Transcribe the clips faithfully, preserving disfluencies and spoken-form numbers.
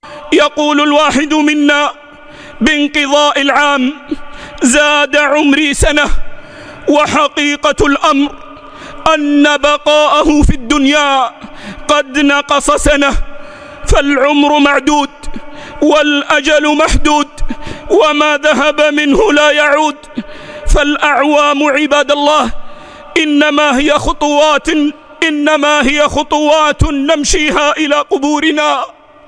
يقول الواحد منا بانقضاء العام: زاد عمري سنة، وحقيقة الأمر أن بقاءه في الدنيا قد نقص سنة، فالعمر معدود والأجل محدود، وما ذهب منه لا يعود. فالأعوام عباد الله إنما هي خطوات إنما هي خطوات نمشيها إلى قبورنا،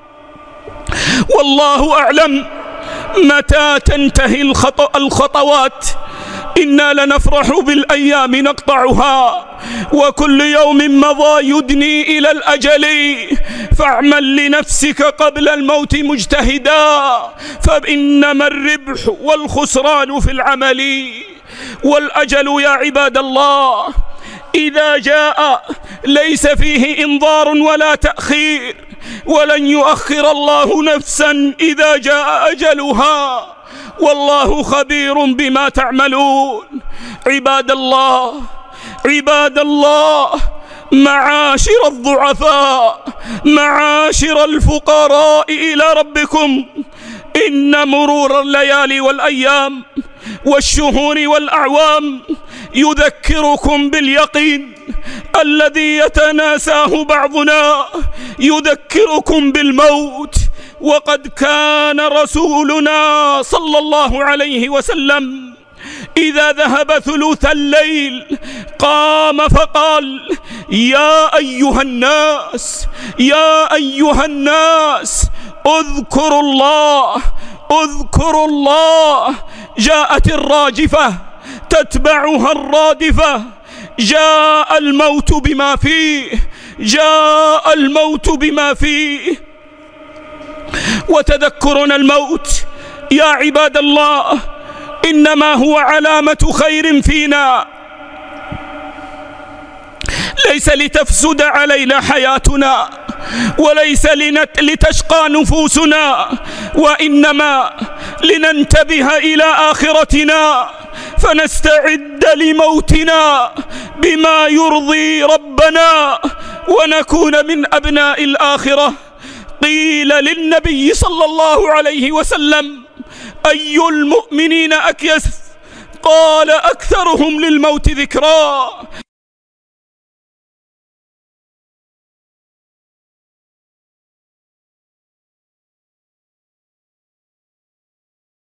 والله أعلم متى تنتهي الخطوات. إنا لنفرح بالأيام نقطعها، وكل يوم مضى يدني إلى الأجل، فاعمل لنفسك قبل الموت مجتهدا، فإنما الربح والخسران في العمل. والأجل يا عباد الله إذا جاء ليس فيه إنظار ولا تأخير، ولن يؤخر الله نفسا إذا جاء أجلها، والله خبير بما تعملون. عباد الله عباد الله معاشر الضعفاء، معاشر الفقراء إلى ربكم، إن مرور الليالي والأيام والشهور والأعوام يذكركم باليقين الذي يتناساه بعضنا، يذكركم بالموت. وقد كان رسولنا صلى الله عليه وسلم إذا ذهب ثلث الليل قام فقال: يا أيها الناس يا أيها الناس اذكروا الله اذكروا الله. جاءت الراجفة تتبعها الرادفة، جاء الموت بما فيه جاء الموت بما فيه. وتذكرنا الموت يا عباد الله إنما هو علامة خير فينا، ليس لتفسد علينا حياتنا، وليس لتشقى نفوسنا، وإنما لننتبه إلى آخرتنا، فنستعد لموتنا بما يرضي ربنا، ونكون من أبناء الآخرة. قيل للنبي صلى الله عليه وسلم: أي المؤمنين أكيس؟ قال: أكثرهم للموت ذكرا.